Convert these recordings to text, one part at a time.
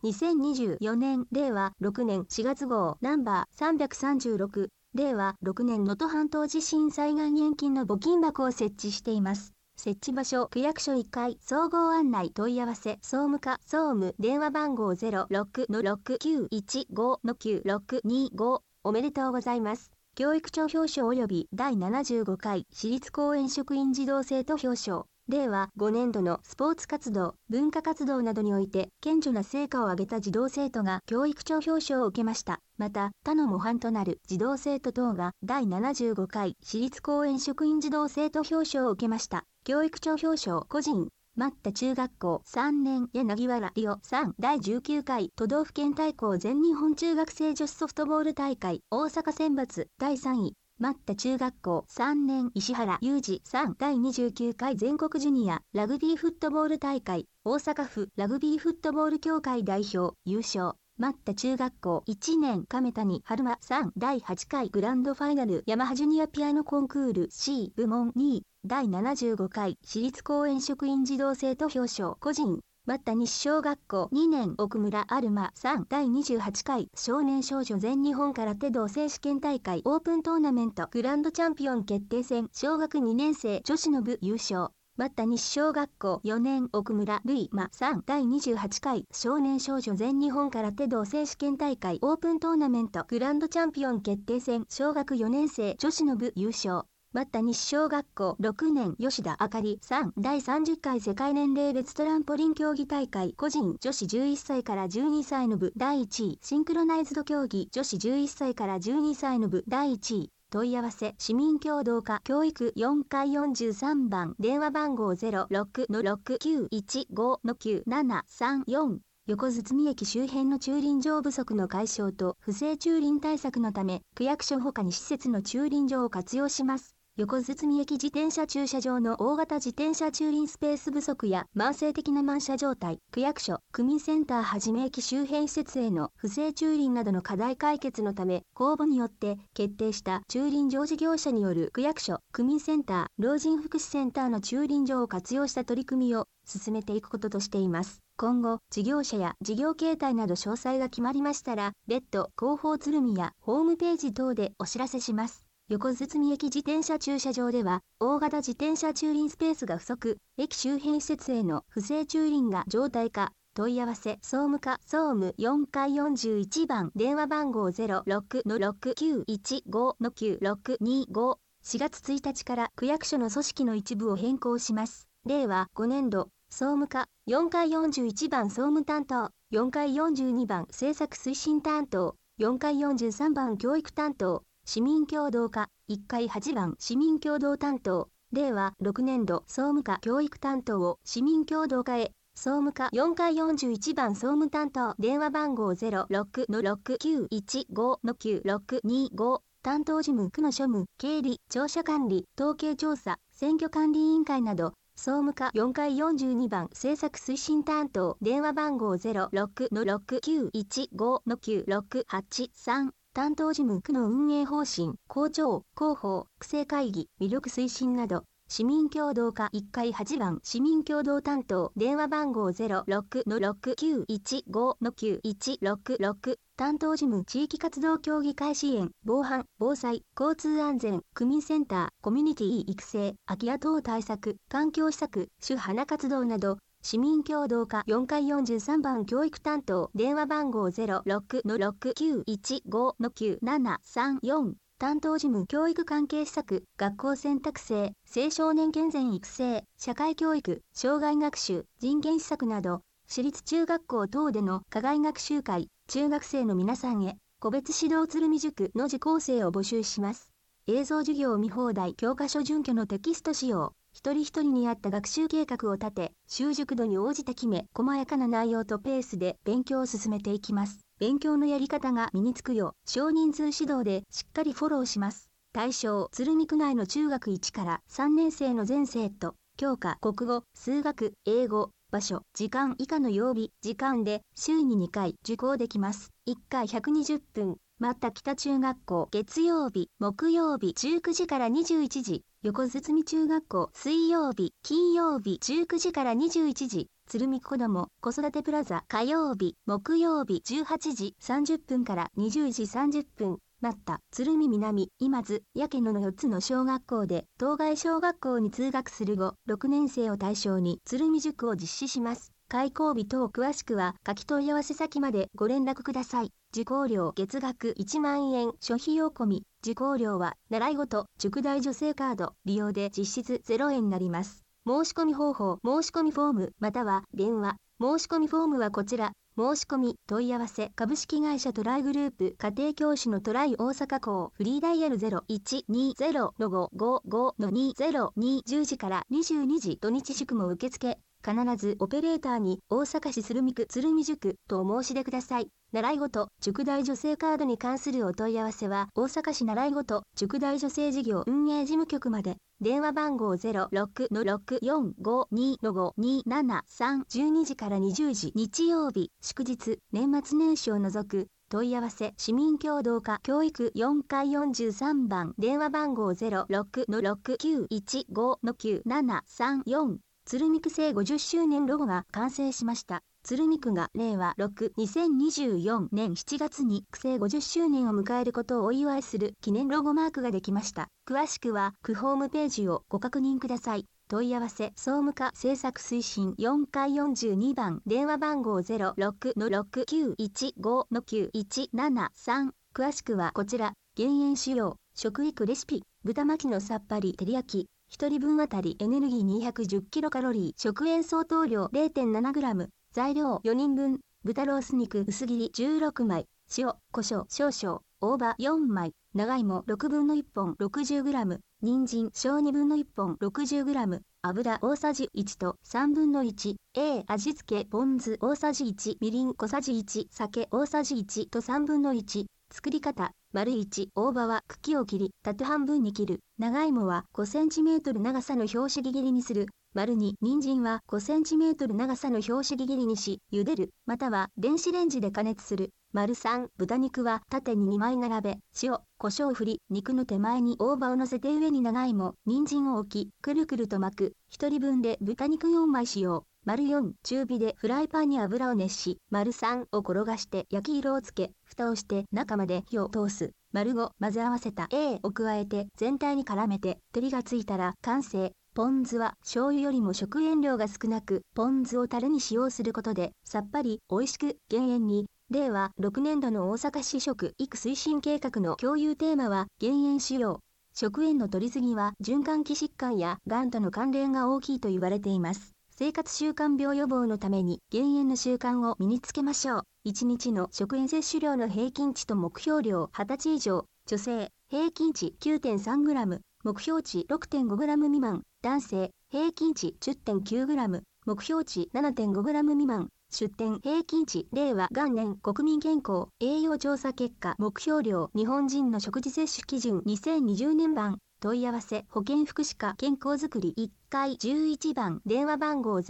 2024年令和6年4月号ナンバー336令和6年能登半島地震災害現金の募金箱を設置しています。設置場所区役所1階総合案内問い合わせ総務課総務電話番号 06-6915-9625 おめでとうございます。教育庁表彰及び第75回私立公園職員児童生徒表彰。令和5年度のスポーツ活動、文化活動などにおいて顕著な成果を上げた児童生徒が教育庁表彰を受けました。また、他の模範となる児童生徒等が第75回私立公園職員児童生徒表彰を受けました。教育庁表彰個人、待った中学校3年柳原理央3第19回都道府県対抗全日本中学生女子ソフトボール大会大阪選抜第3位。待った中学校3年石原裕次3第29回全国ジュニアラグビーフットボール大会大阪府ラグビーフットボール協会代表優勝。待った中学校1年亀谷春馬3第8回グランドファイナルヤマハジュニアピアノコンクール C 部門2位第75回私立公園職員児童生徒表彰個人。待った西小学校2年奥村アルマ3第28回少年少女全日本空手道選手権大会オープントーナメントグランドチャンピオン決定戦小学2年生女子の部優勝。待った西小学校4年奥村瑠衣3第28回少年少女全日本空手道選手権大会オープントーナメントグランドチャンピオン決定戦小学4年生女子の部優勝。待った西小学校6年吉田あかり3第30回世界年齢別トランポリン競技大会個人女子11歳から12歳の部第1位シンクロナイズド競技女子11歳から12歳の部第1位問い合わせ市民協同課教育4階43番電話番号 06-6915-9734 横堤駅周辺の駐輪場不足の解消と不正駐輪対策のため区役所ほかに施設の駐輪場を活用します。横堤駅自転車駐車場の大型自転車駐輪スペース不足や慢性的な満車状態、区役所、区民センターはじめ駅周辺施設への不正駐輪などの課題解決のため、公募によって決定した駐輪場事業者による区役所、区民センター、老人福祉センターの駐輪場を活用した取り組みを進めていくこととしています。今後、事業者や事業形態など詳細が決まりましたら、別途広報鶴見やホームページ等でお知らせします。横堤駅自転車駐車場では、大型自転車駐輪スペースが不足、駅周辺施設への不正駐輪が常態化、問い合わせ総務課総務4階41番電話番号 06-6915-9625 4月1日から区役所の組織の一部を変更します。令和5年度、総務課4階41番総務担当、4階42番政策推進担当、4階43番教育担当、市民協同課1階8番市民協同担当、令和6年度総務課教育担当を市民協同課へ、総務課4階41番総務担当電話番号 06-6915-9625 担当事務区の庶務、経理、庁舎管理、統計調査、選挙管理委員会など、総務課4階42番政策推進担当電話番号 06-6915-9683担当事務区の運営方針、校長、広報、区政会議、魅力推進など、市民協同課1階8番市民協同担当電話番号 06-6915-9166 担当事務地域活動協議会支援、防犯、防災、交通安全、区民センター、コミュニティ育成、空き家等対策、環境施策、主花活動など、市民協同課4階43番教育担当電話番号 06-6915-9734 担当事務教育関係施策、学校選択制、青少年健全育成、社会教育、障害学習、人権施策など、私立中学校等での課外学習会、中学生の皆さんへ、個別指導鶴見塾の受講生を募集します。映像授業見放題教科書準拠のテキスト使用。一人一人に合った学習計画を立て、習熟度に応じて決め、細やかな内容とペースで勉強を進めていきます。勉強のやり方が身につくよう、少人数指導でしっかりフォローします。対象、鶴見区内の中学1から3年生の全生徒、教科、国語、数学、英語、場所、時間以下の曜日、時間で週に2回受講できます。1回120分。また北中学校、月曜日、木曜日、19時から21時。横堤中学校水曜日、金曜日19時から21時、 鶴見子ども子育てプラザ火曜日、木曜日18時30分から20時30分。待った。鶴見南、今津、八毛野の4つの小学校で、当該小学校に通学する5、6年生を対象に鶴見塾を実施します。開講日等詳しくは、書き問い合わせ先までご連絡ください。受講料月額1万円、諸費用込み。受講料は、習い事、塾代助成カード、利用で実質0円になります。申し込み方法、申し込みフォーム、または電話。申し込みフォームはこちら。申し込み、問い合わせ、株式会社トライグループ、家庭教師のトライ大阪校、フリーダイヤル 0120-555-202 10時から22時、土日祝も受付。必ずオペレーターに大阪市鶴見区鶴見塾とお申し出ください。習い事、塾代助成カードに関するお問い合わせは、大阪市習い事、塾代助成事業運営事務局まで。電話番号 06-6452-527-3 12時から20時日曜日、祝日、年末年始を除く。問い合わせ、市民協同課教育4階43番、電話番号 06-6915-9734。鶴見区制50周年ロゴが完成しました。鶴見区が令和6-2024年7月に区制50周年を迎えることをお祝いする記念ロゴマークができました。詳しくは区ホームページをご確認ください。問い合わせ、総務課政策推進4階42番、電話番号 06-6915-9173。詳しくはこちら。減塩使用、食育レシピ、豚巻きのさっぱり照り焼き。1人分あたりエネルギー210キロカロリー、食塩相当量 0.7 グラム。材料4人分、豚ロース肉薄切り16枚、塩、胡椒少々、大葉4枚、長芋6分の1本 60 グラム、人参小2分の1本60グラム、油大さじ1と3分の1、味付けポン酢大さじ1、みりん小さじ1、酒大さじ1と3分の1。作り方、丸1、大葉は茎を切り、縦半分に切る。長芋は5センチメートル長さの拍子木切りにする。丸2、人参は5センチメートル長さの拍子木切りにし、茹でる。または電子レンジで加熱する。丸3、豚肉は縦に2枚並べ、塩、胡椒を振り、肉の手前に大葉を乗せて上に長芋、人参を置き、くるくると巻く。1人分で豚肉4枚使用。丸4、中火でフライパンに油を熱し、丸3を転がして焼き色をつけ、蓋をして中まで火を通す。丸5、混ぜ合わせた A を加えて全体に絡めて、照りがついたら完成。ポン酢は醤油よりも食塩量が少なく、ポン酢をタレに使用することで、さっぱり、美味しく、減塩に。令和6年度の大阪市食育推進計画の共有テーマは、減塩使用。食塩の摂りすぎは、循環器疾患やがんとの関連が大きいと言われています。生活習慣病予防のために減塩の習慣を身につけましょう。1日の食塩摂取量の平均値と目標量20歳以上、女性、平均値 9.3 グラム、目標値 6.5 グラム未満、男性、平均値 10.9 グラム、目標値 7.5 グラム未満、出店平均値令和元年国民健康栄養調査結果目標量日本人の食事摂取基準2020年版問い合わせ保健福祉課健康づくり1階11番電話番号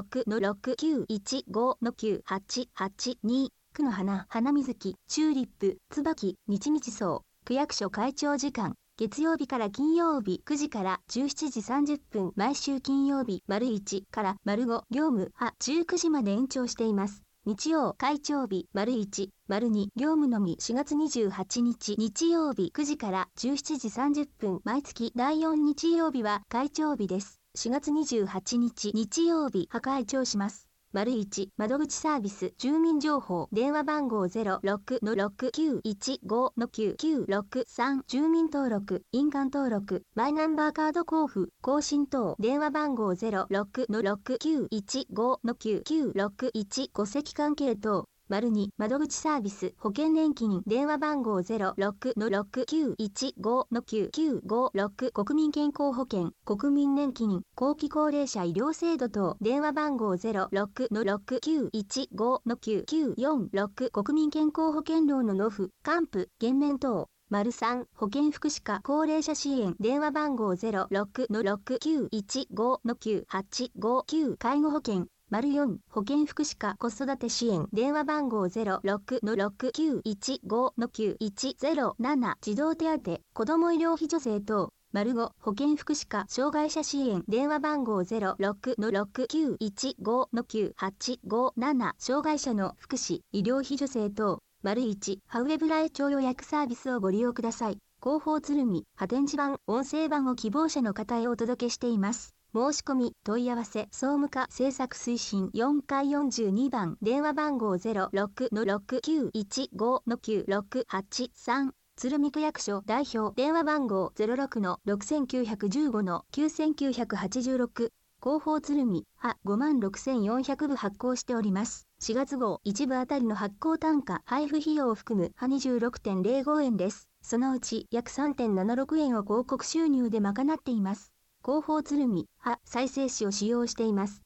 06-6915-9882 区の花水木チューリップ椿日々草区役所会長時間月曜日から金曜日9時から17時30分毎週金曜日丸1から丸5業務派19時まで延長しています。日曜会長日丸1丸2業務のみ4月28日日曜日9時から17時30分毎月第4日曜日は会長日です。4月28日日曜日派会長します。丸1窓口サービス住民情報電話番号 06-6915-9963 住民登録印鑑登録マイナンバーカード交付更新等電話番号 06-6915-9961 戸籍関係等丸2窓口サービス保険年金電話番号 06-6915-9956 国民健康保険国民年金後期高齢者医療制度等電話番号 06-6915-9946 国民健康保険料の納付還付減免等丸3保健福祉課高齢者支援電話番号 06-6915-9859 介護保険丸4保健福祉課子育て支援電話番号 06-6915-9107 児童手当子ども医療費助成等 5保健福祉課障害者支援電話番号 06-6915-985-7 障害者の福祉、医療費助成等 ① ハウェブ来庁予約サービスをご利用ください。広報鶴見派展示版音声版を希望者の方へお届けしています。申し込み問い合わせ総務課政策推進4階42番電話番号 06-6915-9683 鶴見区役所代表電話番号 06-6915-9986 広報鶴見派56,400部発行しております。4月号1部あたりの発行単価配布費用を含む派 26.05 円です。そのうち約 3.76 円を広告収入で賄っています。広報鶴見派再生紙を使用しています。